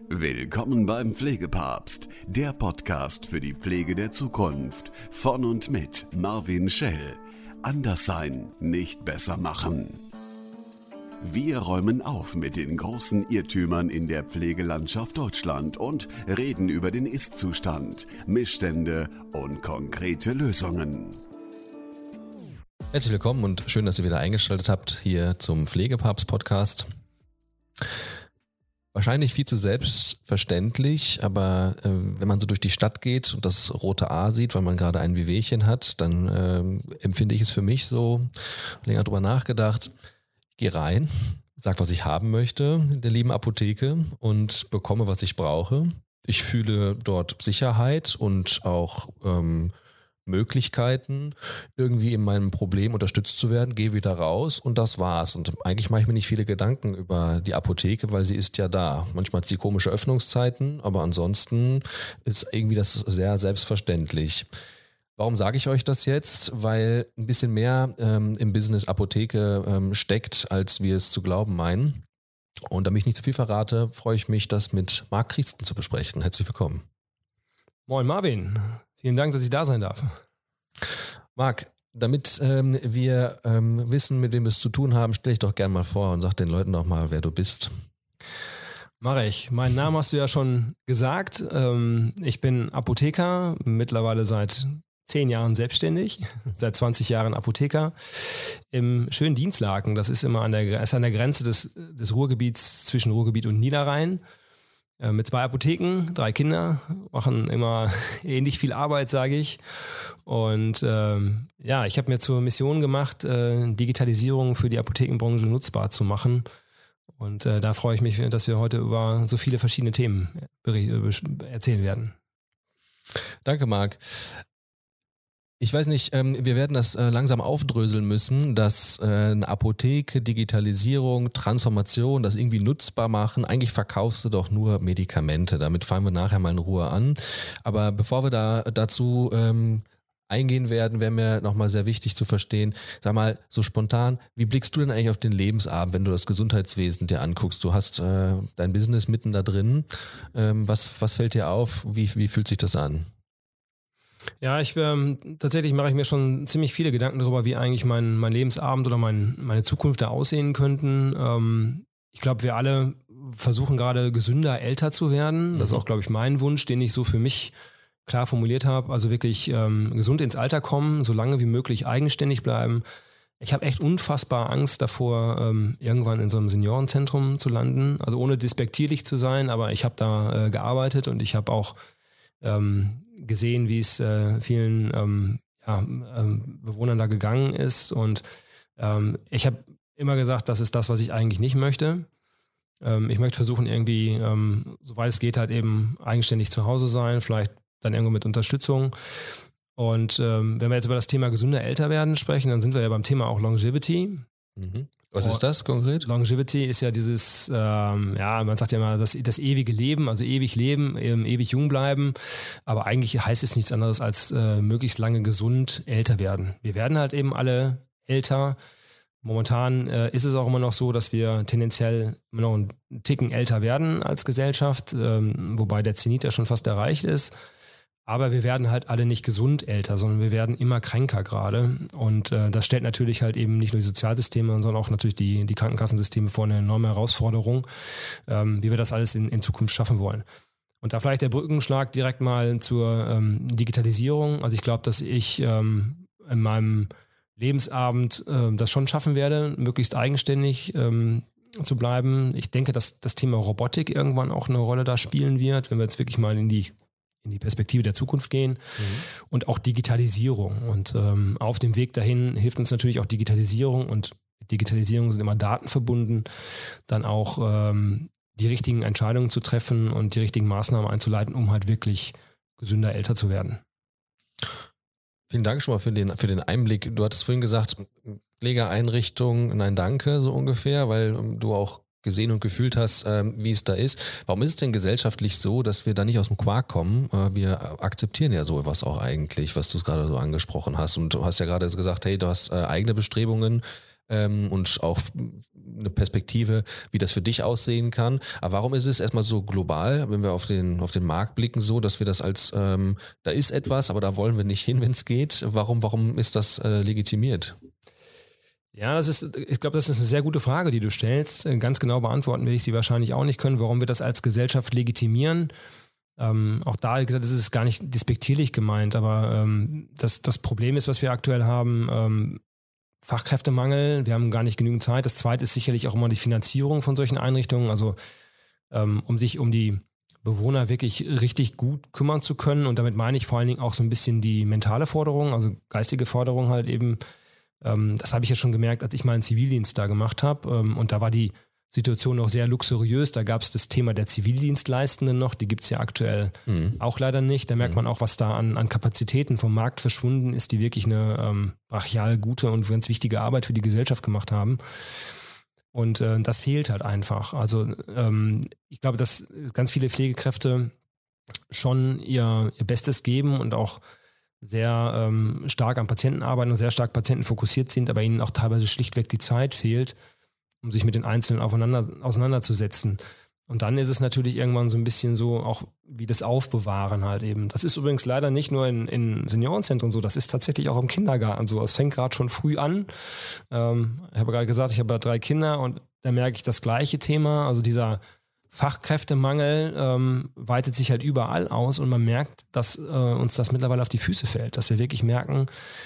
Willkommen beim Pflegepapst, der Podcast für die Pflege der Zukunft. Von und mit Marvin Schell. Anders sein, nicht besser machen. Wir räumen auf mit den großen Irrtümern in der Pflegelandschaft Deutschland und reden über den Ist-Zustand, Missstände und konkrete Lösungen. Herzlich willkommen und schön, dass ihr wieder eingeschaltet habt hier zum Pflegepapst-Podcast. Wahrscheinlich viel zu selbstverständlich, aber wenn man so durch die Stadt geht und das rote A sieht, weil man gerade ein Wehwehchen hat, dann empfinde ich es für mich so, länger drüber nachgedacht, ich gehe rein, sage, was ich haben möchte in der lieben Apotheke und bekomme, was ich brauche. Ich fühle dort Sicherheit und auch Möglichkeiten, irgendwie in meinem Problem unterstützt zu werden, gehe wieder raus und das war's. Und eigentlich mache ich mir nicht viele Gedanken über die Apotheke, weil sie ist ja da. Manchmal hat sie komische Öffnungszeiten, aber ansonsten ist irgendwie das sehr selbstverständlich. Warum sage ich euch das jetzt? Weil ein bisschen mehr im Business Apotheke steckt, als wir es zu glauben meinen. Und damit ich nicht zu viel verrate, freue ich mich, das mit Marc Christen zu besprechen. Herzlich willkommen. Moin Marvin. Vielen Dank, dass ich da sein darf. Marc, damit wir wissen, mit wem wir es zu tun haben, stell dich doch gerne mal vor und sag den Leuten doch mal, wer du bist. Mache ich. Meinen Namen hast du ja schon gesagt. Ich bin Apotheker, mittlerweile seit 10 Jahren selbstständig, seit 20 Jahren Apotheker im schönen Dienstlaken. Das ist immer an der Grenze des Ruhrgebiets zwischen Ruhrgebiet und Niederrhein. Mit 2 Apotheken, 3 Kinder, machen immer ähnlich viel Arbeit, sage ich. Und ich habe mir zur Mission gemacht, Digitalisierung für die Apothekenbranche nutzbar zu machen. Und da freue ich mich, dass wir heute über so viele verschiedene Themen erzählen werden. Danke, Marc. Ich weiß nicht, wir werden das langsam aufdröseln müssen, dass eine Apotheke, Digitalisierung, Transformation, das irgendwie nutzbar machen. Eigentlich verkaufst du doch nur Medikamente. Damit fangen wir nachher mal in Ruhe an. Aber bevor wir dazu eingehen werden, wäre mir nochmal sehr wichtig zu verstehen, sag mal, so spontan, wie blickst du denn eigentlich auf den Lebensabend, wenn du das Gesundheitswesen dir anguckst? Du hast dein Business mitten da drin. Was fällt dir auf? Wie fühlt sich das an? Ja, tatsächlich mache ich mir schon ziemlich viele Gedanken darüber, wie eigentlich mein Lebensabend oder meine Zukunft da aussehen könnten. Ich glaube, wir alle versuchen gerade gesünder älter zu werden. Das ist auch, glaube ich, mein Wunsch, den ich so für mich klar formuliert habe. Also wirklich gesund ins Alter kommen, so lange wie möglich eigenständig bleiben. Ich habe echt unfassbar Angst davor, irgendwann in so einem Seniorenzentrum zu landen. Also ohne despektierlich zu sein, aber ich habe da gearbeitet und ich habe auch gesehen, wie es vielen Bewohnern da gegangen ist. Und ich habe immer gesagt, das ist das, was ich eigentlich nicht möchte. Ich möchte versuchen, irgendwie, soweit es geht, halt eben eigenständig zu Hause sein, vielleicht dann irgendwo mit Unterstützung. Und wenn wir jetzt über das Thema gesunder älter werden sprechen, dann sind wir ja beim Thema auch Longevity. Mhm. Was ist das konkret? Longevity ist ja dieses, man sagt ja immer, das ewige Leben, also ewig leben, ewig jung bleiben. Aber eigentlich heißt es nichts anderes als möglichst lange gesund älter werden. Wir werden halt eben alle älter. Momentan ist es auch immer noch so, dass wir tendenziell immer noch einen Ticken älter werden als Gesellschaft, wobei der Zenit ja schon fast erreicht ist. Aber wir werden halt alle nicht gesund älter, sondern wir werden immer kränker gerade. Und das stellt natürlich halt eben nicht nur die Sozialsysteme, sondern auch natürlich die Krankenkassensysteme vor eine enorme Herausforderung, wie wir das alles in Zukunft schaffen wollen. Und da vielleicht der Brückenschlag direkt mal zur Digitalisierung. Also ich glaube, dass ich in meinem Lebensabend das schon schaffen werde, möglichst eigenständig zu bleiben. Ich denke, dass das Thema Robotik irgendwann auch eine Rolle da spielen wird, wenn wir jetzt wirklich mal in die Perspektive der Zukunft gehen und auch Digitalisierung. Und auf dem Weg dahin hilft uns natürlich auch Digitalisierung und mit Digitalisierung sind immer Daten verbunden, dann auch die richtigen Entscheidungen zu treffen und die richtigen Maßnahmen einzuleiten, um halt wirklich gesünder älter zu werden. Vielen Dank schon mal für den Einblick. Du hattest vorhin gesagt, Pflegeeinrichtung, nein danke, so ungefähr, weil du auch gesehen und gefühlt hast, wie es da ist. Warum ist es denn gesellschaftlich so, dass wir da nicht aus dem Quark kommen? Wir akzeptieren ja sowas auch eigentlich, was du gerade so angesprochen hast. Und du hast ja gerade gesagt, hey, du hast eigene Bestrebungen. und auch eine Perspektive, wie das für dich aussehen kann. Aber warum ist es erstmal so global, wenn wir auf den Markt blicken, so, dass wir das als, da ist etwas, aber da wollen wir nicht hin, wenn es geht. Warum ist das legitimiert? Ja, ich glaube, das ist eine sehr gute Frage, die du stellst. Ganz genau beantworten werde ich sie wahrscheinlich auch nicht können, warum wir das als Gesellschaft legitimieren. Auch da, wie gesagt, das ist gar nicht despektierlich gemeint, aber das Problem ist, was wir aktuell haben, Fachkräftemangel, wir haben gar nicht genügend Zeit. Das zweite ist sicherlich auch immer die Finanzierung von solchen Einrichtungen, also um sich um die Bewohner wirklich richtig gut kümmern zu können, und damit meine ich vor allen Dingen auch so ein bisschen die mentale Forderung, also geistige Forderung halt eben. Das habe ich ja schon gemerkt, als ich meinen Zivildienst da gemacht habe, und da war die Situation noch sehr luxuriös. Da gab es das Thema der Zivildienstleistenden noch, die gibt es ja aktuell auch leider nicht. Da merkt man auch, was da an Kapazitäten vom Markt verschwunden ist, die wirklich eine brachial gute und ganz wichtige Arbeit für die Gesellschaft gemacht haben. Und das fehlt halt einfach. Also ich glaube, dass ganz viele Pflegekräfte schon ihr Bestes geben und auch sehr stark am Patienten arbeiten und sehr stark patientenfokussiert sind, aber ihnen auch teilweise schlichtweg die Zeit fehlt, um sich mit den Einzelnen auseinanderzusetzen. Und dann ist es natürlich irgendwann so ein bisschen so auch wie das Aufbewahren halt eben. Das ist übrigens leider nicht nur in Seniorenzentren so, das ist tatsächlich auch im Kindergarten so. Es fängt gerade schon früh an. Ich habe gerade gesagt, ich habe 3 Kinder und da merke ich das gleiche Thema, also dieser Fachkräftemangel weitet sich halt überall aus, und man merkt, dass uns das mittlerweile auf die Füße fällt, dass wir wirklich merken,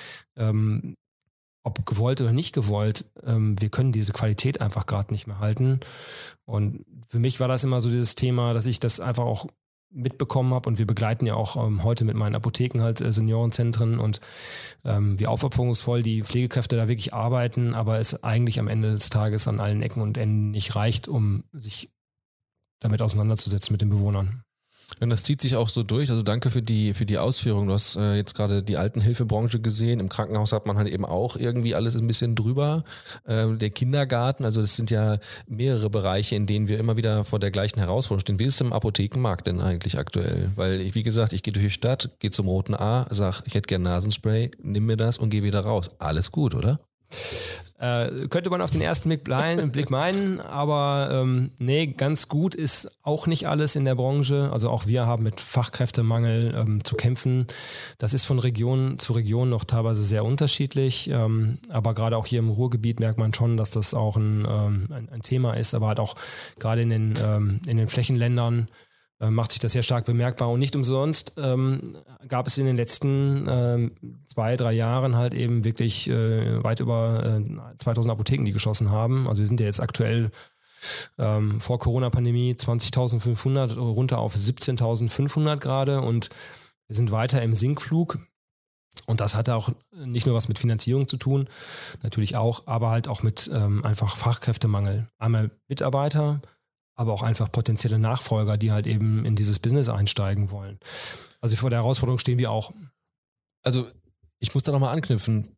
ob gewollt oder nicht gewollt, wir können diese Qualität einfach gerade nicht mehr halten. Und für mich war das immer so dieses Thema, dass ich das einfach auch mitbekommen habe, und wir begleiten ja auch heute mit meinen Apotheken halt Seniorenzentren, und wie aufopferungsvoll die Pflegekräfte da wirklich arbeiten, aber es eigentlich am Ende des Tages an allen Ecken und Enden nicht reicht, um sich damit auseinanderzusetzen mit den Bewohnern. Und das zieht sich auch so durch. Also danke für die Ausführung. Du hast jetzt gerade die Altenhilfebranche gesehen. Im Krankenhaus hat man halt eben auch irgendwie alles ein bisschen drüber. Der Kindergarten, also das sind ja mehrere Bereiche, in denen wir immer wieder vor der gleichen Herausforderung stehen. Wie ist es im Apothekenmarkt denn eigentlich aktuell? Weil, wie gesagt, ich gehe durch die Stadt, gehe zum Roten A, sag, ich hätte gern Nasenspray, nimm mir das und gehe wieder raus. Alles gut, oder? Könnte man auf den ersten Blick meinen, aber nee, ganz gut ist auch nicht alles in der Branche. Also auch wir haben mit Fachkräftemangel zu kämpfen. Das ist von Region zu Region noch teilweise sehr unterschiedlich, aber gerade auch hier im Ruhrgebiet merkt man schon, dass das auch ein Thema ist, aber halt auch gerade in den Flächenländern macht sich das sehr stark bemerkbar, und nicht umsonst gab es in den letzten 2-3 Jahren halt eben wirklich weit über 2000 Apotheken, die geschlossen haben. Also wir sind ja jetzt aktuell vor Corona-Pandemie 20.500 runter auf 17.500 gerade, und wir sind weiter im Sinkflug. Und das hatte auch nicht nur was mit Finanzierung zu tun, natürlich auch, aber halt auch mit einfach Fachkräftemangel. Einmal Mitarbeiter, aber auch einfach potenzielle Nachfolger, die halt eben in dieses Business einsteigen wollen. Also vor der Herausforderung stehen wir auch. Also ich muss da nochmal anknüpfen.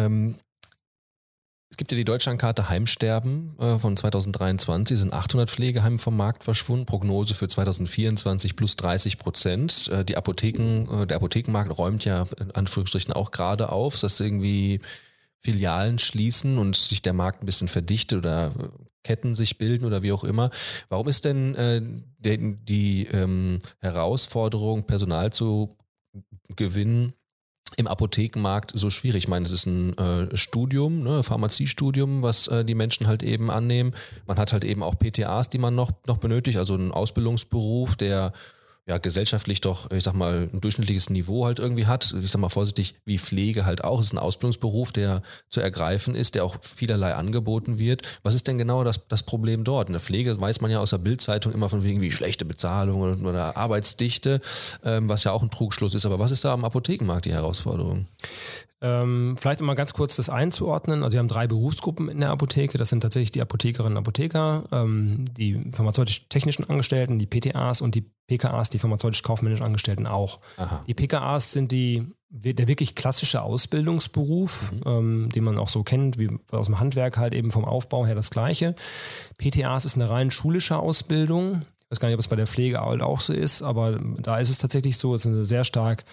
Es gibt ja die Deutschlandkarte Heimsterben von 2023, sind 800 Pflegeheime vom Markt verschwunden, Prognose für 2024 plus 30%. Der Apothekenmarkt räumt ja in Anführungsstrichen auch gerade auf, dass irgendwie Filialen schließen und sich der Markt ein bisschen verdichtet oder Ketten sich bilden oder wie auch immer. Warum ist denn die Herausforderung, Personal zu gewinnen, im Apothekenmarkt so schwierig? Ich meine, es ist ein Studium, ne, Pharmaziestudium, was die Menschen halt eben annehmen. Man hat halt eben auch PTAs, die man noch benötigt, also einen Ausbildungsberuf, der ja gesellschaftlich doch, ich sag mal, ein durchschnittliches Niveau halt irgendwie hat. Ich sag mal vorsichtig, wie Pflege halt auch. Es ist ein Ausbildungsberuf, der zu ergreifen ist, der auch vielerlei angeboten wird. Was ist denn genau das Problem dort? In der Pflege weiß man ja aus der Bild-Zeitung immer von wegen wie schlechte Bezahlung oder Arbeitsdichte, was ja auch ein Trugschluss ist. Aber was ist da am Apothekenmarkt die Herausforderung? Vielleicht mal ganz kurz das einzuordnen. Also wir haben 3 Berufsgruppen in der Apotheke. Das sind tatsächlich die Apothekerinnen und Apotheker, die pharmazeutisch-technischen Angestellten, die PTAs und die PKAs, die pharmazeutisch-kaufmännischen Angestellten auch. Aha. Die PKAs sind der wirklich klassische Ausbildungsberuf, den man auch so kennt, wie aus dem Handwerk halt eben vom Aufbau her das Gleiche. PTAs ist eine rein schulische Ausbildung. Ich weiß gar nicht, ob es bei der Pflege auch so ist, aber da ist es tatsächlich so, es ist eine sehr stark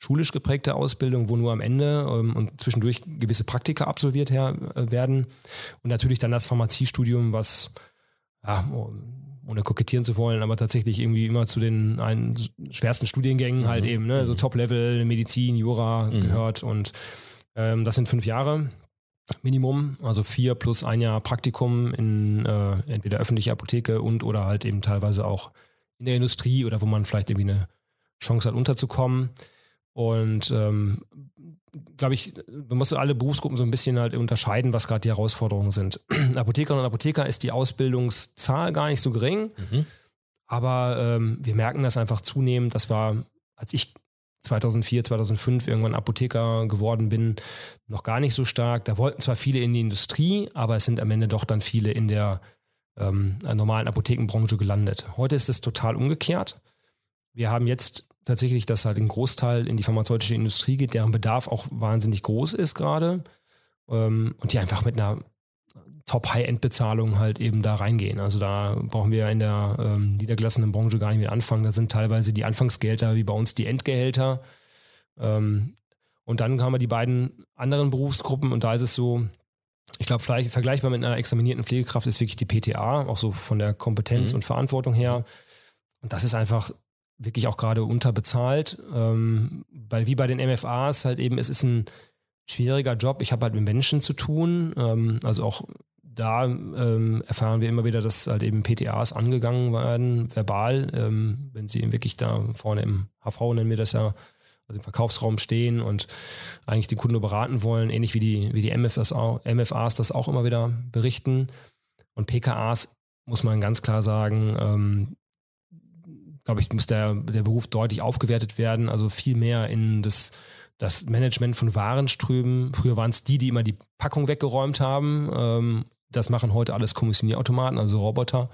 schulisch geprägte Ausbildung, wo nur am Ende und zwischendurch gewisse Praktika absolviert werden. Und natürlich dann das Pharmaziestudium, was, ja, ohne kokettieren zu wollen, aber tatsächlich irgendwie immer zu den schwersten Studiengängen halt eben, ne, so Top-Level, Medizin, Jura gehört. Und das sind 5 Jahre Minimum, also 4 plus 1 Jahr Praktikum in entweder öffentliche Apotheke oder halt eben teilweise auch in der Industrie oder wo man vielleicht irgendwie eine Chance hat, unterzukommen. Und glaube ich, man muss alle Berufsgruppen so ein bisschen halt unterscheiden, was gerade die Herausforderungen sind. Apothekerinnen und Apotheker ist die Ausbildungszahl gar nicht so gering, aber wir merken das einfach zunehmend. Das war, als ich 2004, 2005 irgendwann Apotheker geworden bin, noch gar nicht so stark. Da wollten zwar viele in die Industrie, aber es sind am Ende doch dann viele in der normalen Apothekenbranche gelandet. Heute ist es total umgekehrt. Wir haben jetzt tatsächlich, dass halt ein Großteil in die pharmazeutische Industrie geht, deren Bedarf auch wahnsinnig groß ist gerade und die einfach mit einer Top-High-End-Bezahlung halt eben da reingehen. Also da brauchen wir in der niedergelassenen Branche gar nicht mit anfangen. Da sind teilweise die Anfangsgehälter wie bei uns die Endgehälter. Und dann haben wir die beiden anderen Berufsgruppen und da ist es so, ich glaube, vielleicht vergleichbar mit einer examinierten Pflegekraft ist wirklich die PTA, auch so von der Kompetenz und Verantwortung her. Und das ist einfach wirklich auch gerade unterbezahlt, weil wie bei den MFAs halt eben, es ist ein schwieriger Job. Ich habe halt mit Menschen zu tun, also auch da erfahren wir immer wieder, dass halt eben PTAs angegangen werden, verbal, wenn sie eben wirklich da vorne im HV, nennen wir das ja, also im Verkaufsraum stehen und eigentlich den Kunden nur beraten wollen, ähnlich wie die MFAs das auch immer wieder berichten. Und PKAs muss man ganz klar sagen, glaube ich, muss der Beruf deutlich aufgewertet werden, also viel mehr in das Management von Warenströmen. Früher waren es die immer die Packung weggeräumt haben. Das machen heute alles Kommissionierautomaten, also Roboter.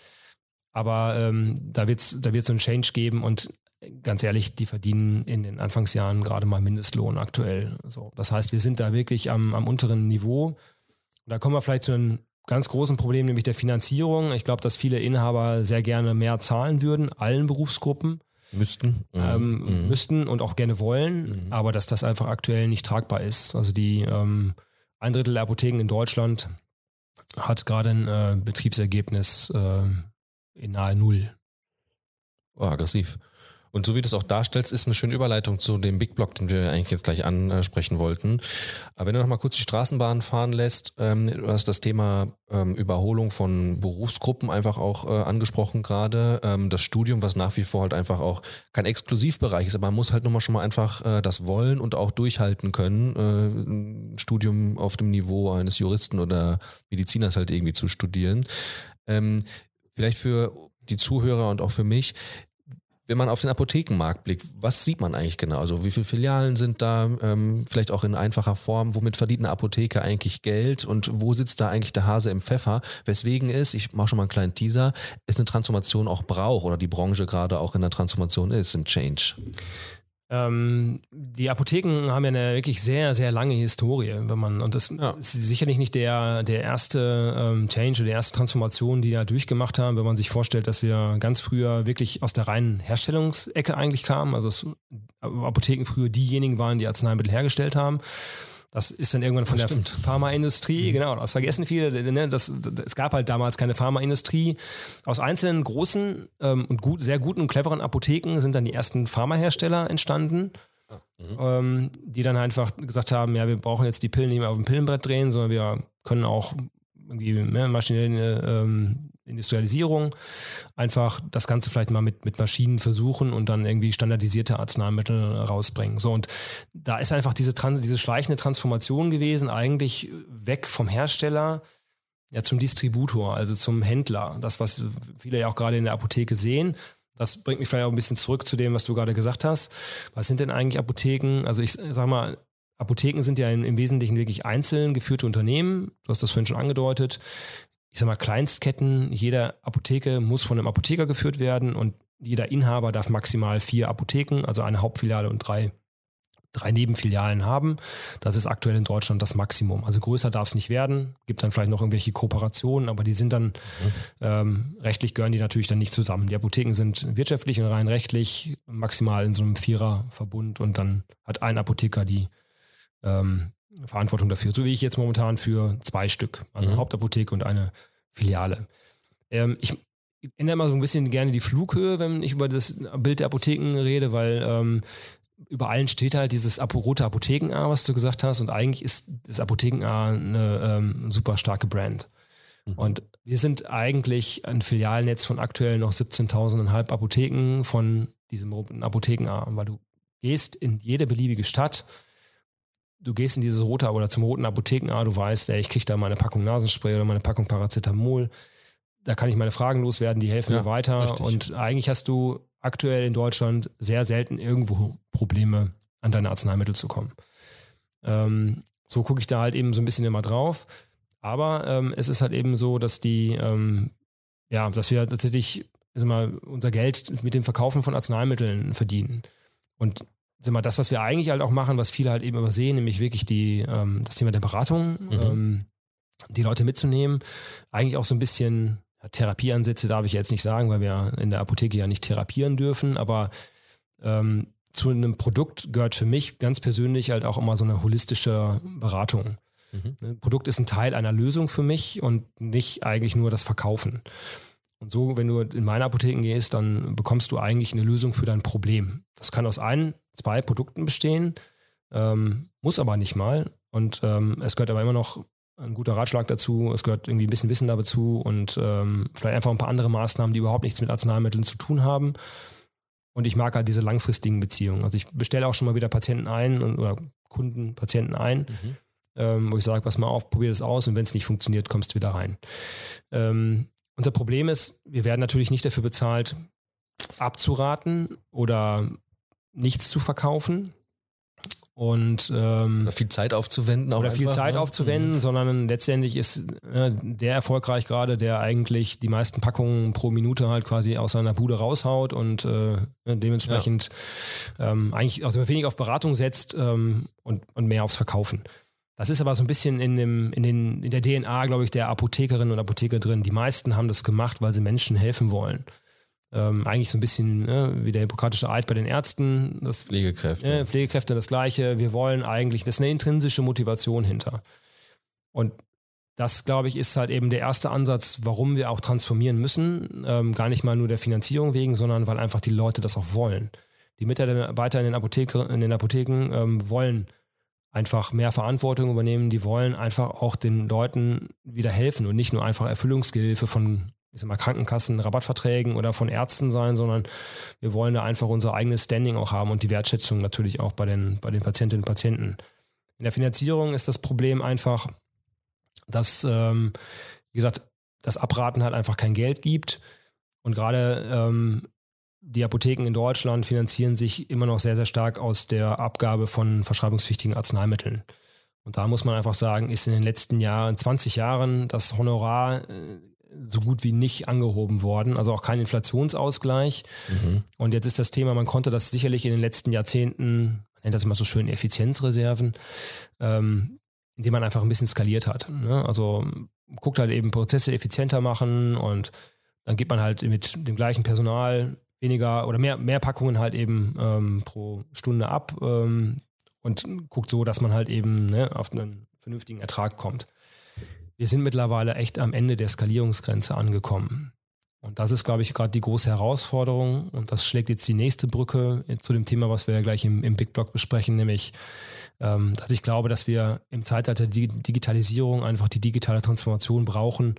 Aber da wird's so einen Change geben und ganz ehrlich, die verdienen in den Anfangsjahren gerade mal Mindestlohn aktuell. So, das heißt, wir sind da wirklich am unteren Niveau. Und da kommen wir vielleicht zu einem ganz großen Problem, nämlich der Finanzierung. Ich glaube, dass viele Inhaber sehr gerne mehr zahlen würden, allen Berufsgruppen. Müssten Und auch gerne wollen, aber dass das einfach aktuell nicht tragbar ist. Also die 1/3 der Apotheken in Deutschland hat gerade ein Betriebsergebnis in nahe Null. Oh, aggressiv. Und so wie du es auch darstellst, ist eine schöne Überleitung zu dem Big Block, den wir eigentlich jetzt gleich ansprechen wollten. Aber wenn du noch mal kurz die Straßenbahn fahren lässt, du hast das Thema Überholung von Berufsgruppen einfach auch angesprochen gerade. Das Studium, was nach wie vor halt einfach auch kein Exklusivbereich ist, aber man muss halt nochmal schon mal einfach das wollen und auch durchhalten können, ein Studium auf dem Niveau eines Juristen oder Mediziners halt irgendwie zu studieren. Vielleicht für die Zuhörer und auch für mich, wenn man auf den Apothekenmarkt blickt, was sieht man eigentlich genau? Also wie viele Filialen sind da, vielleicht auch in einfacher Form, womit verdient eine Apotheke eigentlich Geld und wo sitzt da eigentlich der Hase im Pfeffer? Weswegen ich mache schon mal einen kleinen Teaser, es eine Transformation auch braucht oder die Branche gerade auch in der Transformation ist, im Change. Die Apotheken haben ja eine wirklich sehr, sehr lange Historie, und das ist sicherlich nicht der erste Change oder die erste Transformation, die da durchgemacht haben, wenn man sich vorstellt, dass wir ganz früher wirklich aus der reinen Herstellungsecke eigentlich kamen, also dass Apotheken früher diejenigen waren, die Arzneimittel hergestellt haben. Das ist dann irgendwann von der Pharmaindustrie, genau, das vergessen viele, ne? Es gab halt damals keine Pharmaindustrie. Aus einzelnen großen und sehr guten und cleveren Apotheken sind dann die ersten Pharmahersteller entstanden, die dann einfach gesagt haben, ja, wir brauchen jetzt die Pillen nicht mehr auf dem Pillenbrett drehen, sondern wir können auch irgendwie maschinelle Industrialisierung, einfach das Ganze vielleicht mal mit Maschinen versuchen und dann irgendwie standardisierte Arzneimittel rausbringen. So, und da ist einfach diese schleichende Transformation gewesen, eigentlich weg vom Hersteller zum Distributor, also zum Händler. Das, was viele ja auch gerade in der Apotheke sehen. Das bringt mich vielleicht auch ein bisschen zurück zu dem, was du gerade gesagt hast. Was sind denn eigentlich Apotheken? Also ich sag mal, Apotheken sind ja im Wesentlichen wirklich einzeln geführte Unternehmen. Du hast das vorhin schon angedeutet. Ich sag mal, Kleinstketten, jede Apotheke muss von einem Apotheker geführt werden und jeder Inhaber darf maximal 4 Apotheken, also eine Hauptfiliale und 3 3 Nebenfilialen haben. Das ist aktuell in Deutschland das Maximum. Also größer darf es nicht werden. Gibt dann vielleicht noch irgendwelche Kooperationen, aber die sind dann rechtlich gehören die natürlich dann nicht zusammen. Die Apotheken sind wirtschaftlich und rein rechtlich maximal in so einem 4er-Verbund und dann hat ein Apotheker die Verantwortung dafür. So wie ich jetzt momentan für 2 Stück. Also eine Hauptapotheke und eine Filiale. Ich ändere immer so ein bisschen gerne die Flughöhe, wenn ich über das Bild der Apotheken rede, weil über allen steht halt dieses rote Apotheken-A, was du gesagt hast, und eigentlich ist das Apotheken-A eine super starke Brand. Und wir sind eigentlich ein Filialnetz von aktuell noch 17.500 Apotheken von diesem roten Apotheken-A, weil du gehst in jede beliebige Stadt, du gehst in dieses rote oder zum roten Apotheken-A, du weißt, ich kriege da meine Packung Nasenspray oder meine Packung Paracetamol, da kann ich meine Fragen loswerden, die helfen mir weiter. Richtig. Und eigentlich hast du aktuell in Deutschland sehr selten irgendwo Probleme, an deine Arzneimittel zu kommen. So gucke ich da halt eben so ein bisschen immer drauf. Aber es ist halt eben so, dass dass wir tatsächlich unser Geld mit dem Verkaufen von Arzneimitteln verdienen. Und das, was wir eigentlich halt auch machen, was viele halt eben übersehen, nämlich wirklich das Thema der Beratung, die Leute mitzunehmen, eigentlich auch so ein bisschen Therapieansätze darf ich jetzt nicht sagen, weil wir in der Apotheke ja nicht therapieren dürfen, aber zu einem Produkt gehört für mich ganz persönlich halt auch immer so eine holistische Beratung. Ein Produkt ist ein Teil einer Lösung für mich und nicht eigentlich nur das Verkaufen. Und so, wenn du in meine Apotheken gehst, dann bekommst du eigentlich eine Lösung für dein Problem. Das kann aus 1, 2 Produkten bestehen, muss aber nicht mal. Und es gehört aber immer noch ein guter Ratschlag dazu, es gehört irgendwie ein bisschen Wissen dazu und vielleicht einfach ein paar andere Maßnahmen, die überhaupt nichts mit Arzneimitteln zu tun haben. Und ich mag halt diese langfristigen Beziehungen. Also ich bestelle auch schon mal wieder Patienten ein oder Kunden, Patienten ein, wo ich sage, pass mal auf, probier das aus und wenn es nicht funktioniert, kommst du wieder rein. Unser Problem ist, wir werden natürlich nicht dafür bezahlt, abzuraten oder nichts zu verkaufen. Und oder viel Zeit aufzuwenden. Oder viel Zeit aufzuwenden, sondern letztendlich ist der erfolgreich gerade, der eigentlich die meisten Packungen pro Minute halt quasi aus seiner Bude raushaut und dementsprechend eigentlich also wenig auf Beratung setzt und mehr aufs Verkaufen. Das ist aber so ein bisschen in der DNA, glaube ich, der Apothekerinnen und Apotheker drin. Die meisten haben das gemacht, weil sie Menschen helfen wollen. Eigentlich so ein bisschen wie der hippokratische Eid bei den Ärzten. Pflegekräfte das Gleiche. Wir wollen eigentlich, das ist eine intrinsische Motivation hinter. Und das, glaube ich, ist halt eben der erste Ansatz, warum wir auch transformieren müssen. Gar nicht mal nur der Finanzierung wegen, sondern weil einfach die Leute das auch wollen. Die Mitarbeiter in den Apotheken wollen einfach mehr Verantwortung übernehmen. Die wollen einfach auch den Leuten wieder helfen und nicht nur einfach Erfüllungsgehilfe von Krankenkassen, Rabattverträgen oder von Ärzten sein, sondern wir wollen da einfach unser eigenes Standing auch haben und die Wertschätzung natürlich auch bei den Patientinnen und Patienten. In der Finanzierung ist das Problem einfach, dass, wie gesagt, das Abraten halt einfach kein Geld gibt und gerade die Apotheken in Deutschland finanzieren sich immer noch sehr, sehr stark aus der Abgabe von verschreibungspflichtigen Arzneimitteln. Und da muss man einfach sagen, ist in den letzten 20 Jahren das Honorar so gut wie nicht angehoben worden, also auch kein Inflationsausgleich. Und jetzt ist das Thema, man konnte das sicherlich in den letzten Jahrzehnten, man nennt das immer so schön Effizienzreserven, indem man einfach ein bisschen skaliert hat. Ne? Also guckt halt eben Prozesse effizienter machen und dann gibt man halt mit dem gleichen Personal weniger oder mehr Packungen halt eben pro Stunde ab und guckt so, dass man halt eben auf einen vernünftigen Ertrag kommt. Wir sind mittlerweile echt am Ende der Skalierungsgrenze angekommen. Und das ist, glaube ich, gerade die große Herausforderung. Und das schlägt jetzt die nächste Brücke zu dem Thema, was wir ja gleich im Big Block besprechen, nämlich, dass ich glaube, dass wir im Zeitalter der Digitalisierung einfach die digitale Transformation brauchen,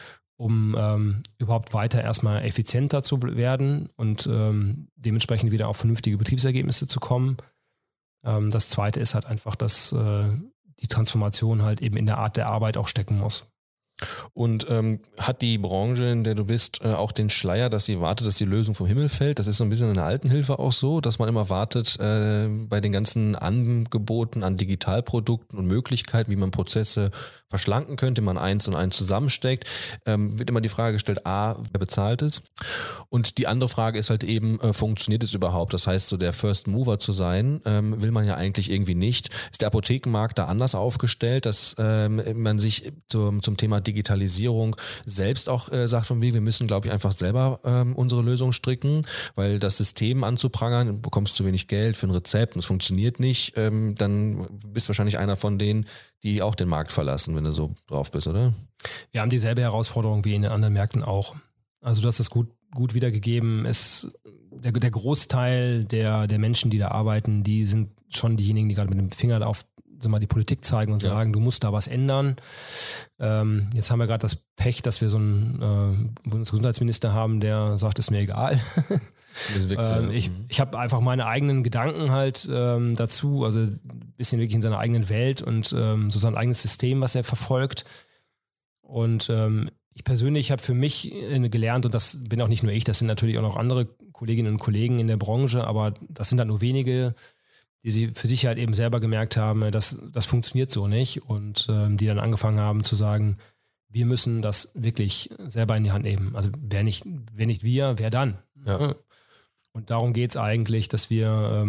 um überhaupt weiter erstmal effizienter zu werden und dementsprechend wieder auf vernünftige Betriebsergebnisse zu kommen. Das Zweite ist halt einfach, dass die Transformation halt eben in der Art der Arbeit auch stecken muss. Und hat die Branche, in der du bist, auch den Schleier, dass sie wartet, dass die Lösung vom Himmel fällt? Das ist so ein bisschen in der Altenhilfe auch so, dass man immer wartet bei den ganzen Angeboten an Digitalprodukten und Möglichkeiten, wie man Prozesse verschlanken könnte, man eins und eins zusammensteckt, wird immer die Frage gestellt, A, wer bezahlt es? Und die andere Frage ist halt eben, funktioniert es überhaupt? Das heißt, so der First Mover zu sein, will man ja eigentlich irgendwie nicht. Ist der Apothekenmarkt da anders aufgestellt, dass man sich zum Thema Digitalisierung selbst auch sagt, von wegen, wir müssen, glaube ich, einfach selber unsere Lösung stricken, weil das System anzuprangern, du bekommst zu wenig Geld für ein Rezept und es funktioniert nicht, dann bist du wahrscheinlich einer von denen, die auch den Markt verlassen, wenn du so drauf bist, oder? Wir haben dieselbe Herausforderung wie in den anderen Märkten auch. Also du hast es gut wiedergegeben. Der Großteil der Menschen, die da arbeiten, die sind schon diejenigen, die gerade mit dem Finger auf die Politik zeigen und sagen, du musst da was ändern. Jetzt haben wir gerade das Pech, dass wir so einen Bundesgesundheitsminister haben, der sagt, ist mir egal. Ich habe einfach meine eigenen Gedanken halt dazu, also ein bisschen wirklich in seiner eigenen Welt und so sein eigenes System, was er verfolgt. Und ich persönlich habe für mich gelernt, und das bin auch nicht nur ich, das sind natürlich auch noch andere Kolleginnen und Kollegen in der Branche, aber das sind halt nur wenige, die sie für sich halt eben selber gemerkt haben, das funktioniert so nicht und die dann angefangen haben zu sagen, wir müssen das wirklich selber in die Hand nehmen. Also wer nicht wir, wer dann? Ja. Und darum geht es eigentlich, dass wir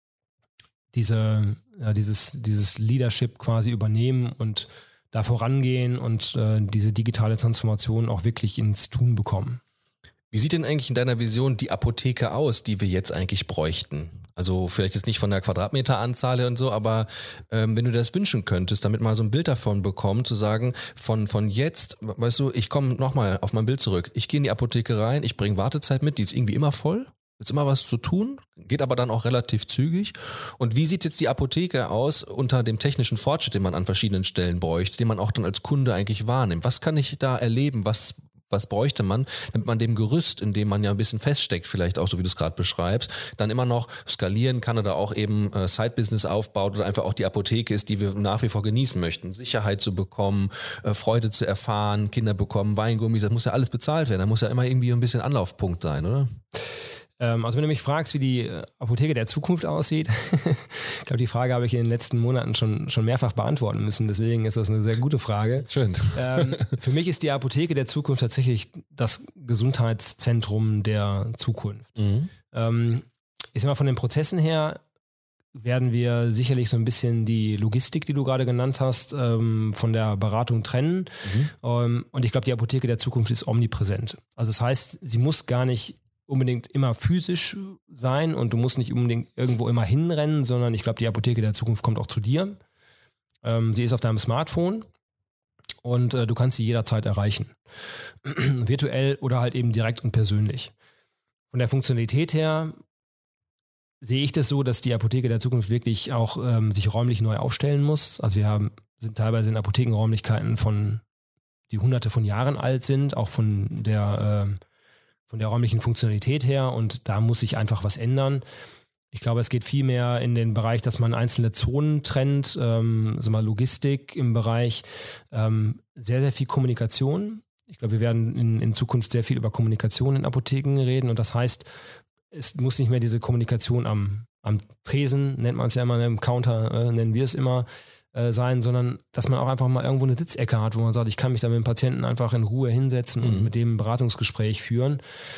dieses Leadership quasi übernehmen und da vorangehen und diese digitale Transformation auch wirklich ins Tun bekommen. Wie sieht denn eigentlich in deiner Vision die Apotheke aus, die wir jetzt eigentlich bräuchten? Also vielleicht jetzt nicht von der Quadratmeteranzahl und so, aber wenn du das wünschen könntest, damit mal so ein Bild davon bekommen, zu sagen, von jetzt, weißt du, ich komme nochmal auf mein Bild zurück, ich gehe in die Apotheke rein, ich bringe Wartezeit mit, die ist irgendwie immer voll, ist immer was zu tun, geht aber dann auch relativ zügig. Und wie sieht jetzt die Apotheke aus unter dem technischen Fortschritt, den man an verschiedenen Stellen bräuchte, den man auch dann als Kunde eigentlich wahrnimmt? Was kann ich da erleben, was bräuchte man, damit man dem Gerüst, in dem man ja ein bisschen feststeckt, vielleicht auch so wie du es gerade beschreibst, dann immer noch skalieren kann oder auch eben Side-Business aufbaut oder einfach auch die Apotheke ist, die wir nach wie vor genießen möchten. Sicherheit zu bekommen, Freude zu erfahren, Kinder bekommen, Weingummis, das muss ja alles bezahlt werden. Da muss ja immer irgendwie ein bisschen Anlaufpunkt sein, oder? Also wenn du mich fragst, wie die Apotheke der Zukunft aussieht, ich glaube, die Frage habe ich in den letzten Monaten schon mehrfach beantworten müssen. Deswegen ist das eine sehr gute Frage. Schön. Für mich ist die Apotheke der Zukunft tatsächlich das Gesundheitszentrum der Zukunft. Mhm. Ich sag mal, von den Prozessen her werden wir sicherlich so ein bisschen die Logistik, die du gerade genannt hast, von der Beratung trennen. Mhm. Und ich glaube, die Apotheke der Zukunft ist omnipräsent. Also das heißt, sie muss gar nicht unbedingt immer physisch sein und du musst nicht unbedingt irgendwo immer hinrennen, sondern ich glaube, die Apotheke der Zukunft kommt auch zu dir. Sie ist auf deinem Smartphone und du kannst sie jederzeit erreichen. Virtuell oder halt eben direkt und persönlich. Von der Funktionalität her sehe ich das so, dass die Apotheke der Zukunft wirklich auch sich räumlich neu aufstellen muss. Also sind teilweise in Apothekenräumlichkeiten die Hunderte von Jahren alt sind, auch von der räumlichen Funktionalität her und da muss sich einfach was ändern. Ich glaube, es geht viel mehr in den Bereich, dass man einzelne Zonen trennt, Logistik im Bereich, sehr, sehr viel Kommunikation. Ich glaube, wir werden in Zukunft sehr viel über Kommunikation in Apotheken reden und das heißt, es muss nicht mehr diese Kommunikation am Tresen, nennt man es ja immer, im Counter nennen wir es immer, sein, sondern dass man auch einfach mal irgendwo eine Sitzecke hat, wo man sagt, ich kann mich da mit dem Patienten einfach in Ruhe hinsetzen und mit dem ein Beratungsgespräch führen.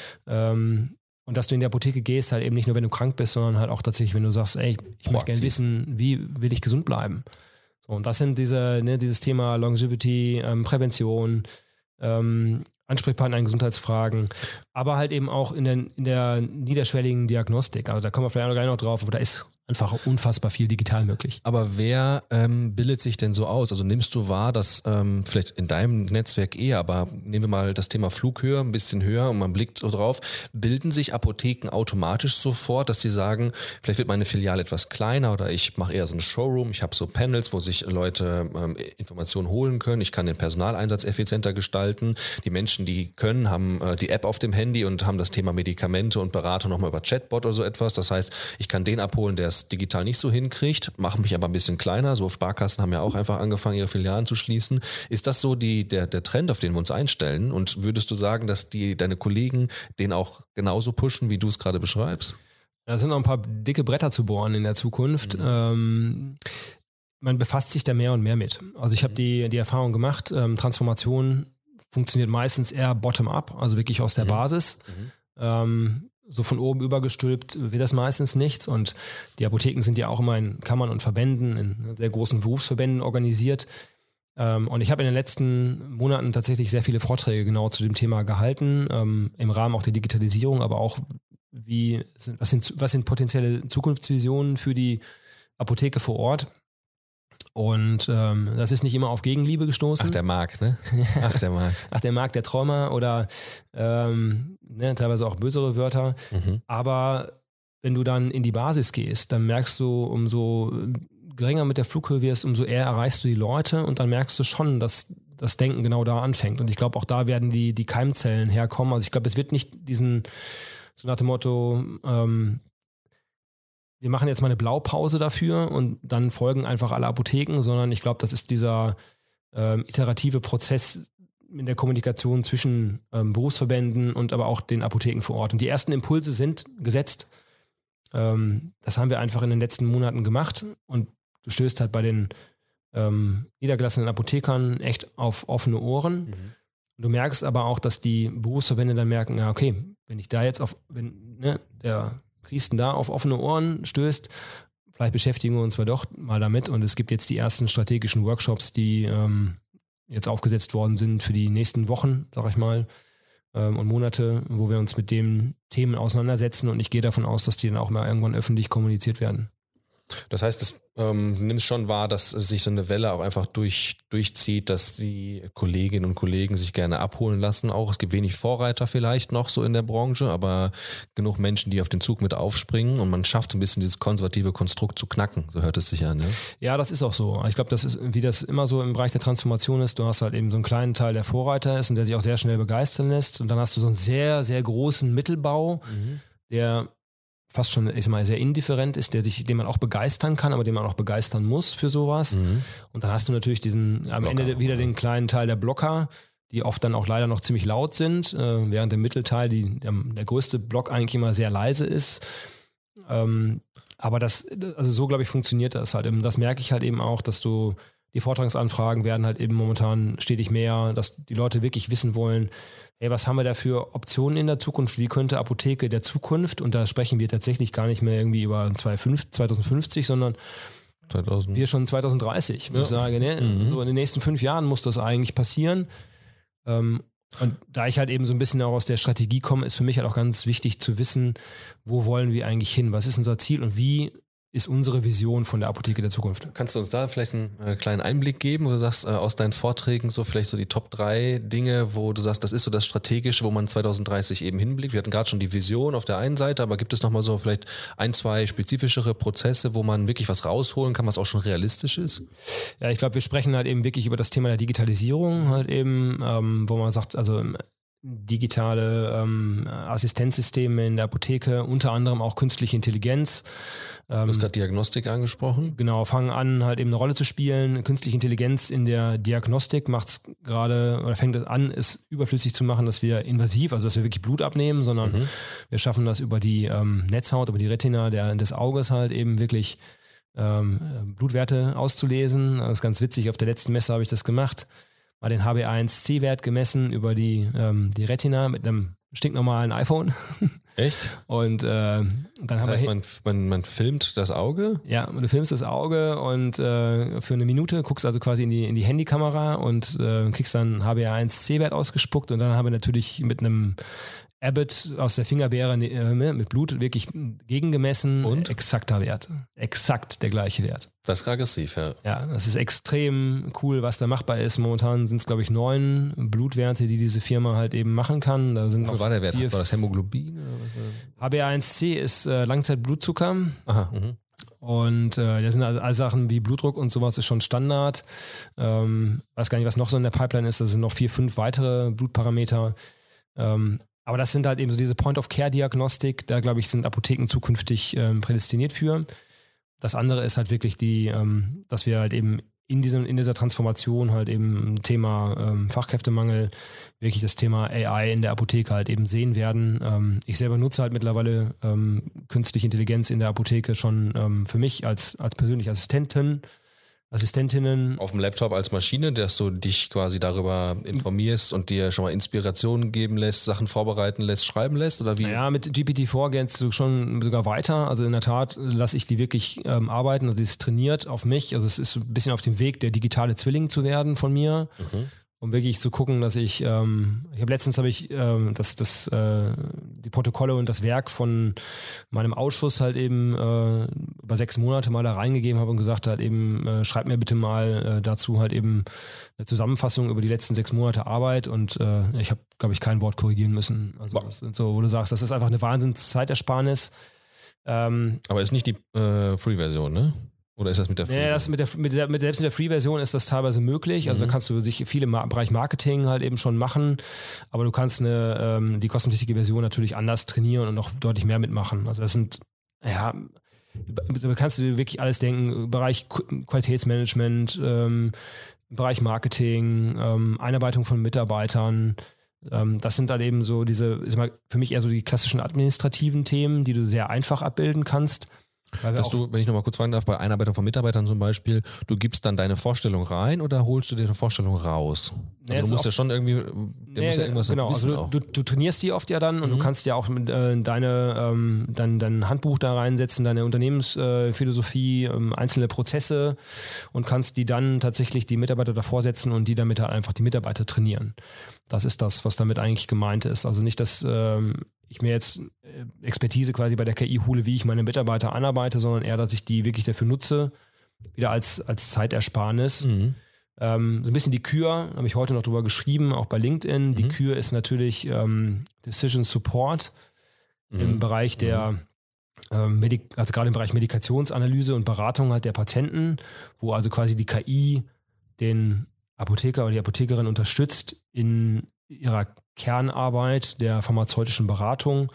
Und dass du in die Apotheke gehst, halt eben nicht nur, wenn du krank bist, sondern halt auch tatsächlich, wenn du sagst, ey, ich möchte gerne wissen, wie will ich gesund bleiben. So, und das sind dieses Thema Longevity, Prävention, Ansprechpartner in Gesundheitsfragen, aber halt eben auch in der niederschwelligen Diagnostik. Also da kommen wir vielleicht gleich noch drauf, aber da ist einfach unfassbar viel digital möglich. Aber wer bildet sich denn so aus? Also nimmst du wahr, dass vielleicht in deinem Netzwerk eher, aber nehmen wir mal das Thema Flughöhe ein bisschen höher und man blickt so drauf, bilden sich Apotheken automatisch sofort, dass sie sagen, vielleicht wird meine Filiale etwas kleiner oder ich mache eher so einen Showroom, ich habe so Panels, wo sich Leute Informationen holen können, ich kann den Personaleinsatz effizienter gestalten, die Menschen, die können, haben die App auf dem Handy Handy und haben das Thema Medikamente und Beratung nochmal über Chatbot oder so etwas. Das heißt, ich kann den abholen, der es digital nicht so hinkriegt, mache mich aber ein bisschen kleiner. So Sparkassen haben ja auch einfach angefangen, ihre Filialen zu schließen. Ist das so der Trend, auf den wir uns einstellen? Und würdest du sagen, dass deine Kollegen den auch genauso pushen, wie du es gerade beschreibst? Da sind noch ein paar dicke Bretter zu bohren in der Zukunft. Man befasst sich da mehr und mehr mit. Also ich habe die Erfahrung gemacht, Transformation funktioniert meistens eher bottom-up, also wirklich aus der Basis. So von oben übergestülpt wird das meistens nichts. Und die Apotheken sind ja auch immer in Kammern und Verbänden, in sehr großen Berufsverbänden organisiert. Und ich habe in den letzten Monaten tatsächlich sehr viele Vorträge genau zu dem Thema gehalten, im Rahmen auch der Digitalisierung, aber auch was sind potenzielle Zukunftsvisionen für die Apotheke vor Ort. Und das ist nicht immer auf Gegenliebe gestoßen. Ach, der Markt, ne? Ach, der Markt. Ach, der Markt, der Träumer oder teilweise auch bösere Wörter. Aber wenn du dann in die Basis gehst, dann merkst du, umso geringer mit der Flughöhe wirst, umso eher erreichst du die Leute und dann merkst du schon, dass das Denken genau da anfängt. Und ich glaube, auch da werden die Keimzellen herkommen. Also ich glaube, es wird nicht so nach dem Motto, wir machen jetzt mal eine Blaupause dafür und dann folgen einfach alle Apotheken, sondern ich glaube, das ist dieser iterative Prozess in der Kommunikation zwischen Berufsverbänden und aber auch den Apotheken vor Ort. Und die ersten Impulse sind gesetzt. Das haben wir einfach in den letzten Monaten gemacht und du stößt halt bei den niedergelassenen Apothekern echt auf offene Ohren. Du merkst aber auch, dass die Berufsverbände dann merken, ja okay, wenn ich da jetzt der Christen da auf offene Ohren stößt, vielleicht beschäftigen wir uns doch mal damit. Und es gibt jetzt die ersten strategischen Workshops, die jetzt aufgesetzt worden sind für die nächsten Wochen, sag ich mal, und Monate, wo wir uns mit den Themen auseinandersetzen. Und ich gehe davon aus, dass die dann auch mal irgendwann öffentlich kommuniziert werden. Das heißt, du nimmst schon wahr, dass sich so eine Welle auch einfach durchzieht, dass die Kolleginnen und Kollegen sich gerne abholen lassen. Auch es gibt wenig Vorreiter vielleicht noch so in der Branche, aber genug Menschen, die auf den Zug mit aufspringen und man schafft ein bisschen dieses konservative Konstrukt zu knacken. So hört es sich an. Ne? Ja, das ist auch so. Ich glaube, das ist, wie das immer so im Bereich der Transformation ist. Du hast halt eben so einen kleinen Teil, der Vorreiter ist und der sich auch sehr schnell begeistern lässt. Und dann hast du so einen sehr, sehr großen Mittelbau, der fast schon, ich sag mal, sehr indifferent ist, den man auch begeistern kann, aber den man auch begeistern muss für sowas. Und dann hast du natürlich am Blocker, Ende wieder den kleinen Teil der Blocker, die oft dann auch leider noch ziemlich laut sind, während der Mittelteil, der größte Block eigentlich immer sehr leise ist. Aber so glaube ich, funktioniert das halt. Das merke ich halt eben auch, dass die Vortragsanfragen werden halt eben momentan stetig mehr, dass die Leute wirklich wissen wollen, hey, was haben wir da für Optionen in der Zukunft? Wie könnte Apotheke der Zukunft, und da sprechen wir tatsächlich gar nicht mehr irgendwie über 2050, sondern wir schon 2030, würde ich sagen. Ne? So in den nächsten 5 Jahren muss das eigentlich passieren. Und da ich halt eben so ein bisschen auch aus der Strategie komme, ist für mich halt auch ganz wichtig zu wissen, wo wollen wir eigentlich hin? Was ist unser Ziel und wie ist unsere Vision von der Apotheke der Zukunft? Kannst du uns da vielleicht einen kleinen Einblick geben, wo du sagst, aus deinen Vorträgen so vielleicht so die Top 3 Dinge, wo du sagst, das ist so das Strategische, wo man 2030 eben hinblickt. Wir hatten gerade schon die Vision auf der einen Seite, aber gibt es nochmal so vielleicht 1, 2 spezifischere Prozesse, wo man wirklich was rausholen kann, was auch schon realistisch ist? Ja, ich glaube, wir sprechen halt eben wirklich über das Thema der Digitalisierung halt eben, wo man sagt, also digitale Assistenzsysteme in der Apotheke, unter anderem auch künstliche Intelligenz. Du hast gerade Diagnostik angesprochen. Genau, fangen an, halt eben eine Rolle zu spielen. Künstliche Intelligenz in der Diagnostik fängt es an, es überflüssig zu machen, dass wir invasiv, also dass wir wirklich Blut abnehmen, sondern wir schaffen das über die Netzhaut, über die Retina des Auges halt eben wirklich Blutwerte auszulesen. Das ist ganz witzig, auf der letzten Messe habe ich das gemacht. Mal den HbA1c-Wert gemessen über die Retina mit einem stinknormalen iPhone. Echt? Und dann das heißt, man filmt das Auge? Ja, du filmst das Auge und für eine Minute guckst also quasi in die Handykamera und kriegst dann HbA1c-Wert ausgespuckt und dann haben wir natürlich mit einem Abbott aus der Fingerbeere mit Blut wirklich gegengemessen. Und? Exakter Wert. Exakt der gleiche Wert. Das ist aggressiv, ja. Ja, das ist extrem cool, was da machbar ist. Momentan sind es, glaube ich, 9 Blutwerte, die diese Firma halt eben machen kann. Da sind Wie war der Wert? War das Hämoglobin? HbA1c ist Langzeitblutzucker. Aha. Und da sind also alle Sachen wie Blutdruck und sowas ist schon Standard. Weiß gar nicht, was noch so in der Pipeline ist. Da sind noch 4, 5 weitere Blutparameter. Aber das sind halt eben so diese Point-of-Care-Diagnostik, da glaube ich, sind Apotheken zukünftig prädestiniert für. Das andere ist halt wirklich dass wir halt eben in dieser Transformation halt eben Thema Fachkräftemangel, wirklich das Thema AI in der Apotheke halt eben sehen werden. Ich selber nutze halt mittlerweile künstliche Intelligenz in der Apotheke schon für mich als persönliche Assistentinnen. Auf dem Laptop als Maschine, dass du dich quasi darüber informierst und dir schon mal Inspirationen geben lässt, Sachen vorbereiten lässt, schreiben lässt oder wie? Ja, mit GPT-4 gehst du schon sogar weiter. Also in der Tat lasse ich die wirklich arbeiten. Also sie ist trainiert auf mich. Also es ist ein bisschen auf dem Weg, der digitale Zwilling zu werden von mir. Um wirklich zu gucken, dass ich letztens die Protokolle und das Werk von meinem Ausschuss halt eben über 6 Monate mal da reingegeben habe und gesagt halt eben, schreib mir bitte mal dazu halt eben eine Zusammenfassung über die letzten 6 Monate Arbeit und ich habe, glaube ich, kein Wort korrigieren müssen. Also das sind so, wo du sagst, das ist einfach eine Wahnsinns-Zeitersparnis. Aber ist nicht die Free-Version, ne? Oder ist das mit der Free? Ja, selbst mit der Free-Version ist das teilweise möglich. Also da kannst du sich viel im Bereich Marketing halt eben schon machen, aber du kannst die kostenpflichtige Version natürlich anders trainieren und noch deutlich mehr mitmachen. Also das sind, da kannst du dir wirklich alles denken, im Bereich Qualitätsmanagement, im Bereich Marketing, Einarbeitung von Mitarbeitern. Das sind dann eben so für mich eher so die klassischen administrativen Themen, die du sehr einfach abbilden kannst. Dass du, wenn ich nochmal kurz fragen darf, bei Einarbeitung von Mitarbeitern zum Beispiel, du gibst dann deine Vorstellung rein oder holst du dir eine Vorstellung raus? Also du musst ja schon irgendwie, muss ja irgendwas wissen also du trainierst die oft ja dann und du kannst ja auch dein Handbuch da reinsetzen, deine Unternehmensphilosophie, einzelne Prozesse und kannst die dann tatsächlich die Mitarbeiter davor setzen und die damit halt einfach die Mitarbeiter trainieren. Das ist das, was damit eigentlich gemeint ist. Also nicht, dass ich mir jetzt Expertise quasi bei der KI hole, wie ich meine Mitarbeiter anarbeite, sondern eher, dass ich die wirklich dafür nutze, wieder als Zeitersparnis. So ein bisschen die Kür, habe ich heute noch drüber geschrieben, auch bei LinkedIn. Die Kür ist natürlich Decision Support im Bereich der also gerade im Bereich Medikationsanalyse und Beratung halt der Patienten, wo also quasi die KI den Apotheker oder die Apothekerin unterstützt in ihrer Kernarbeit der pharmazeutischen Beratung.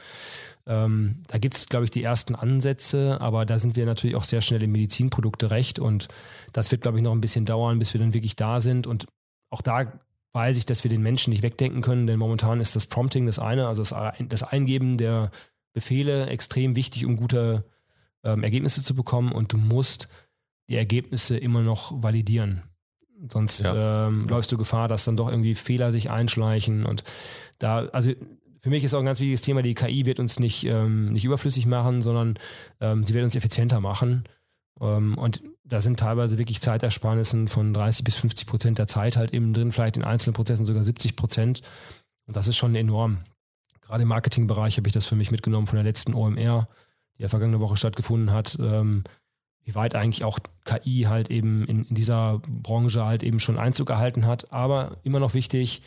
Da gibt es, glaube ich, die ersten Ansätze, aber da sind wir natürlich auch sehr schnell im Medizinprodukte recht und das wird, glaube ich, noch ein bisschen dauern, bis wir dann wirklich da sind und auch da weiß ich, dass wir den Menschen nicht wegdenken können, denn momentan ist das Prompting das eine, also das Eingeben der Befehle extrem wichtig, um gute Ergebnisse zu bekommen und du musst die Ergebnisse immer noch validieren. Sonst läufst du Gefahr, dass dann doch irgendwie Fehler sich einschleichen und also für mich ist auch ein ganz wichtiges Thema, die KI wird uns nicht überflüssig machen, sondern sie wird uns effizienter machen und da sind teilweise wirklich Zeitersparnissen von 30-50% der Zeit halt eben drin, vielleicht in einzelnen Prozessen sogar 70% und das ist schon enorm. Gerade im Marketingbereich habe ich das für mich mitgenommen von der letzten OMR, die ja vergangene Woche stattgefunden hat, wie weit eigentlich auch KI halt eben in dieser Branche halt eben schon Einzug gehalten hat. Aber immer noch wichtig,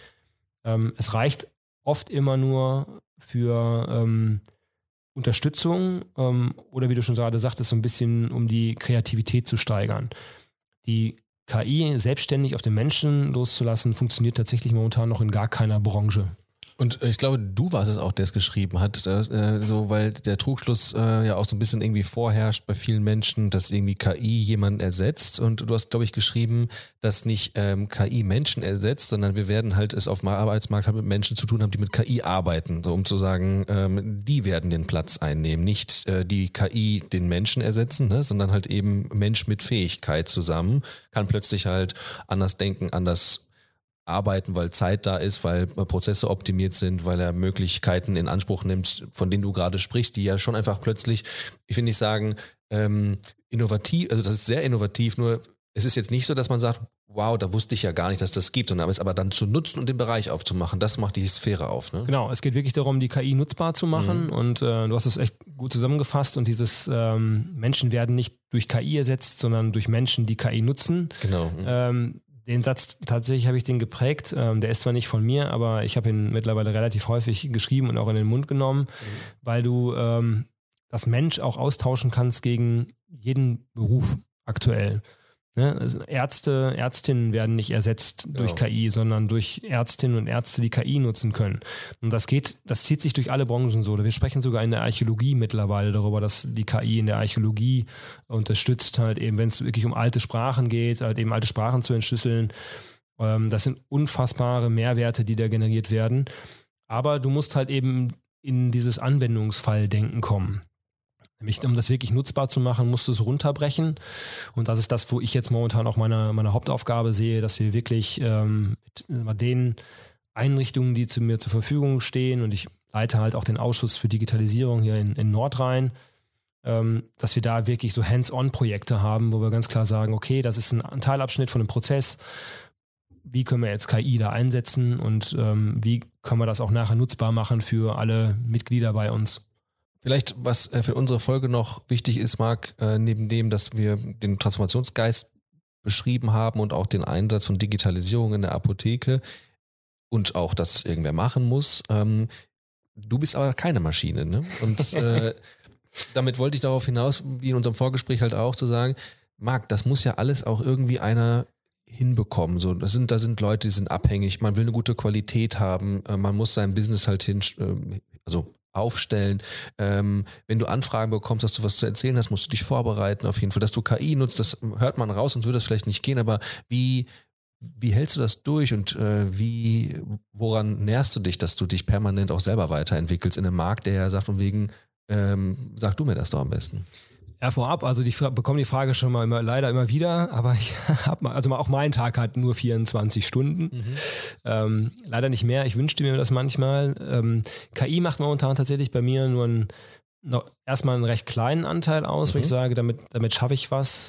es reicht oft immer nur für Unterstützung oder wie du schon gerade sagtest, so ein bisschen um die Kreativität zu steigern. Die KI selbstständig auf den Menschen loszulassen, funktioniert tatsächlich momentan noch in gar keiner Branche. Und ich glaube, du warst es auch, der es geschrieben hat, weil der Trugschluss ja auch so ein bisschen irgendwie vorherrscht bei vielen Menschen, dass irgendwie KI jemanden ersetzt. Und du hast, glaube ich, geschrieben, dass nicht KI Menschen ersetzt, sondern wir werden halt es auf dem Arbeitsmarkt halt mit Menschen zu tun haben, die mit KI arbeiten. So, um zu sagen, die werden den Platz einnehmen. Nicht die KI den Menschen ersetzen, ne, sondern halt eben Mensch mit Fähigkeit zusammen. Kann plötzlich halt anders denken, anders arbeiten, weil Zeit da ist, weil Prozesse optimiert sind, weil er Möglichkeiten in Anspruch nimmt, von denen du gerade sprichst, die ja schon einfach plötzlich, ich will nicht sagen, innovativ, also das ist sehr innovativ, nur es ist jetzt nicht so, dass man sagt, wow, da wusste ich ja gar nicht, dass das gibt, sondern es aber dann zu nutzen und den Bereich aufzumachen, das macht die Sphäre auf. Ne? Genau, es geht wirklich darum, die KI nutzbar zu machen und du hast es echt gut zusammengefasst und dieses Menschen werden nicht durch KI ersetzt, sondern durch Menschen, die KI nutzen. Genau. Den Satz, tatsächlich habe ich den geprägt, der ist zwar nicht von mir, aber ich habe ihn mittlerweile relativ häufig geschrieben und auch in den Mund genommen, weil du das Mensch auch austauschen kannst gegen jeden Beruf aktuell. Ne? Also Ärztinnen werden nicht ersetzt durch KI, sondern durch Ärztinnen und Ärzte, die KI nutzen können. Und das zieht sich durch alle Branchen so. Wir sprechen sogar in der Archäologie mittlerweile darüber, dass die KI in der Archäologie unterstützt, halt eben, wenn es wirklich um alte Sprachen geht, halt eben alte Sprachen zu entschlüsseln. Das sind unfassbare Mehrwerte, die da generiert werden. Aber du musst halt eben in dieses Anwendungsfalldenken kommen. Nämlich, um das wirklich nutzbar zu machen, musst du es runterbrechen. Und das ist das, wo ich jetzt momentan auch meine Hauptaufgabe sehe, dass wir wirklich mit den Einrichtungen, die mir zur Verfügung stehen, und ich leite halt auch den Ausschuss für Digitalisierung hier in Nordrhein, dass wir da wirklich so Hands-on-Projekte haben, wo wir ganz klar sagen, okay, das ist ein Teilabschnitt von einem Prozess. Wie können wir jetzt KI da einsetzen und wie können wir das auch nachher nutzbar machen für alle Mitglieder bei uns? Vielleicht, was für unsere Folge noch wichtig ist, Marc, neben dem, dass wir den Transformationsgeist beschrieben haben und auch den Einsatz von Digitalisierung in der Apotheke und auch, dass es irgendwer machen muss. Du bist aber keine Maschine, ne? Und damit wollte ich darauf hinaus, wie in unserem Vorgespräch halt auch, zu sagen, Marc, das muss ja alles auch irgendwie einer hinbekommen. So, da sind Leute, die sind abhängig, man will eine gute Qualität haben, man muss sein Business halt aufstellen. Wenn du Anfragen bekommst, dass du was zu erzählen hast, musst du dich vorbereiten auf jeden Fall. Dass du KI nutzt, das hört man raus, sonst würde das vielleicht nicht gehen, aber wie hältst du das durch und woran nährst du dich, dass du dich permanent auch selber weiterentwickelst in einem Markt, der ja sagt von wegen, sag du mir das doch am besten. Ja, vorab, also ich bekomme die Frage schon mal leider immer wieder, aber ich habe auch mein Tag hat nur 24 Stunden. Leider nicht mehr, ich wünschte mir das manchmal. KI macht momentan tatsächlich bei mir nur erstmal einen recht kleinen Anteil aus, wo ich sage, damit schaffe ich was.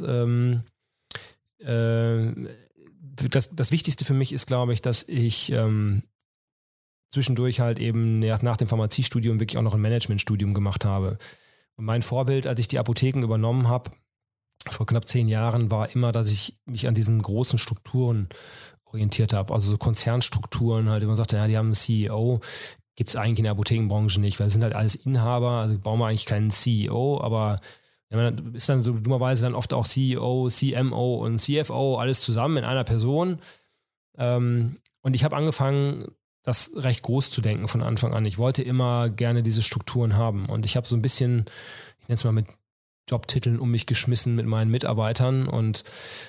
Das Wichtigste für mich ist, glaube ich, dass ich zwischendurch halt eben nach dem Pharmaziestudium wirklich auch noch ein Managementstudium gemacht habe. Und mein Vorbild, als ich die Apotheken übernommen habe, vor knapp 10 Jahren, war immer, dass ich mich an diesen großen Strukturen orientiert habe. Also so Konzernstrukturen halt, wie man sagt, ja, die haben einen CEO, gibt es eigentlich in der Apothekenbranche nicht, weil es sind halt alles Inhaber, also brauchen wir eigentlich keinen CEO, aber ja, ist dann so dummerweise dann oft auch CEO, CMO und CFO, alles zusammen in einer Person. Und ich habe angefangen, das recht groß zu denken von Anfang an. Ich wollte immer gerne diese Strukturen haben. Und ich habe so ein bisschen, ich nenne es mal mit Jobtiteln um mich geschmissen mit meinen Mitarbeitern. Und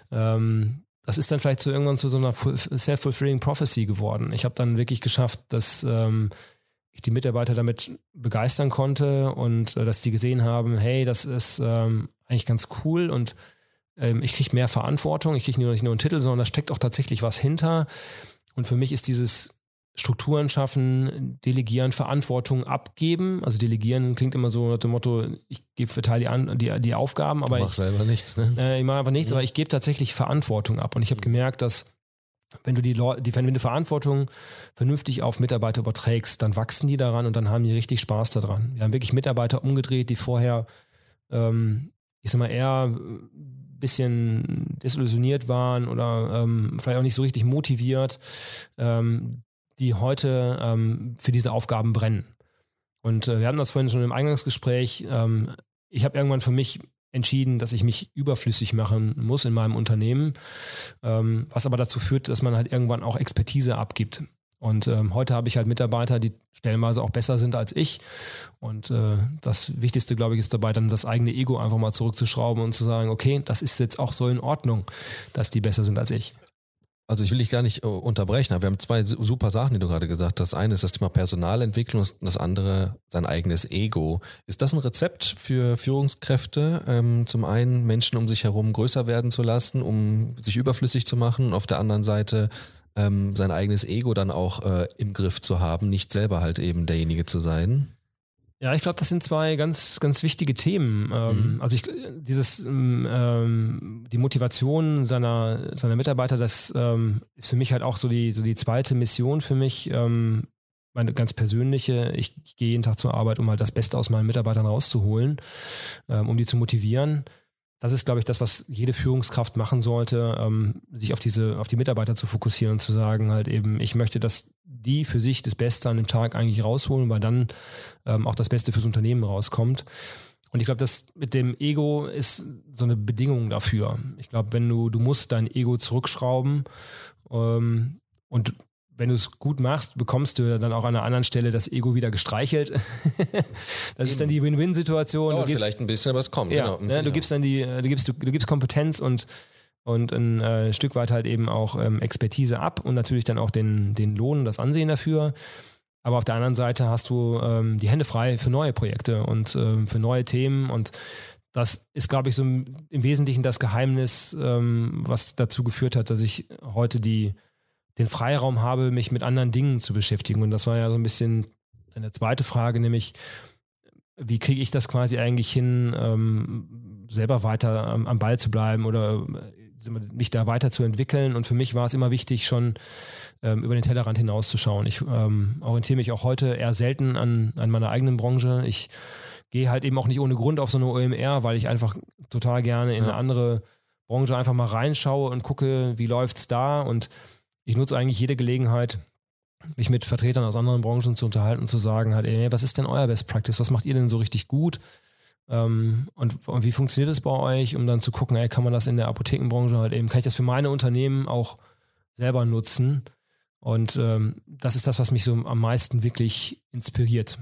das ist dann vielleicht so irgendwann zu so einer self-fulfilling prophecy geworden. Ich habe dann wirklich geschafft, dass ich die Mitarbeiter damit begeistern konnte und dass die gesehen haben, hey, das ist eigentlich ganz cool und ich kriege mehr Verantwortung. Ich kriege nicht nur einen Titel, sondern da steckt auch tatsächlich was hinter. Und für mich ist dieses Strukturen schaffen, delegieren, Verantwortung abgeben. Also delegieren klingt immer so nach dem Motto, ich verteile die Aufgaben, aber ich mache selber nichts. Ne? Ich mache einfach nichts, aber ich gebe tatsächlich Verantwortung ab. Und ich habe gemerkt, dass wenn du Verantwortung vernünftig auf Mitarbeiter überträgst, dann wachsen die daran und dann haben die richtig Spaß daran. Wir haben wirklich Mitarbeiter umgedreht, die vorher, ich sag mal, eher ein bisschen desillusioniert waren oder vielleicht auch nicht so richtig motiviert, die heute für diese Aufgaben brennen. Und wir hatten das vorhin schon im Eingangsgespräch. Ich habe irgendwann für mich entschieden, dass ich mich überflüssig machen muss in meinem Unternehmen, was aber dazu führt, dass man halt irgendwann auch Expertise abgibt. Und heute habe ich halt Mitarbeiter, die stellenweise auch besser sind als ich. Und das Wichtigste, glaube ich, ist dabei dann das eigene Ego einfach mal zurückzuschrauben und zu sagen, okay, das ist jetzt auch so in Ordnung, dass die besser sind als ich. Also ich will dich gar nicht unterbrechen, aber wir haben 2 super Sachen, die du gerade gesagt hast. Das eine ist das Thema Personalentwicklung und das andere sein eigenes Ego. Ist das ein Rezept für Führungskräfte? Zum einen Menschen um sich herum größer werden zu lassen, um sich überflüssig zu machen und auf der anderen Seite sein eigenes Ego dann auch im Griff zu haben, nicht selber halt eben derjenige zu sein? Ja, ich glaube, das sind 2 ganz, ganz wichtige Themen. Also die Motivation seiner Mitarbeiter, das ist für mich halt auch so die zweite Mission für mich, meine ganz persönliche. Ich gehe jeden Tag zur Arbeit, um halt das Beste aus meinen Mitarbeitern rauszuholen, um die zu motivieren. Das ist, glaube ich, das, was jede Führungskraft machen sollte, sich auf die Mitarbeiter zu fokussieren und zu sagen halt eben, ich möchte, dass die für sich das Beste an dem Tag eigentlich rausholen, weil dann auch das Beste fürs Unternehmen rauskommt. Und ich glaube, das mit dem Ego ist so eine Bedingung dafür. Ich glaube, du musst dein Ego zurückschrauben und wenn du es gut machst, bekommst du dann auch an einer anderen Stelle das Ego wieder gestreichelt. Das ist dann die Win-Win-Situation. Dauert vielleicht ein bisschen, aber es kommt. Ja, genau. Du gibst dann du gibst Kompetenz und ein Stück weit halt eben auch Expertise ab und natürlich dann auch den Lohn, das Ansehen dafür. Aber auf der anderen Seite hast du die Hände frei für neue Projekte und für neue Themen und das ist, glaube ich, so im Wesentlichen das Geheimnis, was dazu geführt hat, dass ich heute den Freiraum habe, mich mit anderen Dingen zu beschäftigen. Und das war ja so ein bisschen eine zweite Frage, nämlich wie kriege ich das quasi eigentlich hin, selber weiter am Ball zu bleiben oder mich da weiterzuentwickeln. Und für mich war es immer wichtig, schon über den Tellerrand hinauszuschauen. Ich orientiere mich auch heute eher selten an meiner eigenen Branche. Ich gehe halt eben auch nicht ohne Grund auf so eine OMR, weil ich einfach total gerne in eine andere Branche einfach mal reinschaue und gucke, wie läuft's da. Und ich nutze eigentlich jede Gelegenheit, mich mit Vertretern aus anderen Branchen zu unterhalten und zu sagen halt, ey, was ist denn euer Best Practice? Was macht ihr denn so richtig gut? Und wie funktioniert es bei euch? Um dann zu gucken, ey, kann man das in der Apothekenbranche halt eben, kann ich das für meine Unternehmen auch selber nutzen? Und das ist das, was mich so am meisten wirklich inspiriert.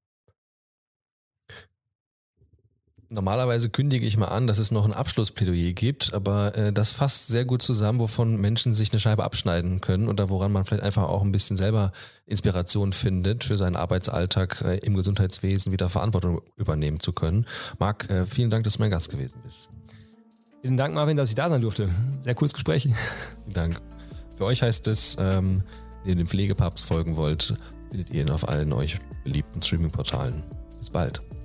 Normalerweise kündige ich mal an, dass es noch ein Abschlussplädoyer gibt, aber das fasst sehr gut zusammen, wovon Menschen sich eine Scheibe abschneiden können oder woran man vielleicht einfach auch ein bisschen selber Inspiration findet, für seinen Arbeitsalltag im Gesundheitswesen wieder Verantwortung übernehmen zu können. Marc, vielen Dank, dass du mein Gast gewesen bist. Vielen Dank, Marvin, dass ich da sein durfte. Sehr cooles Gespräch. Vielen Dank. Für euch heißt es, wenn ihr dem Pflegepapst folgen wollt, findet ihr ihn auf allen euch beliebten Streaming-Portalen. Bis bald.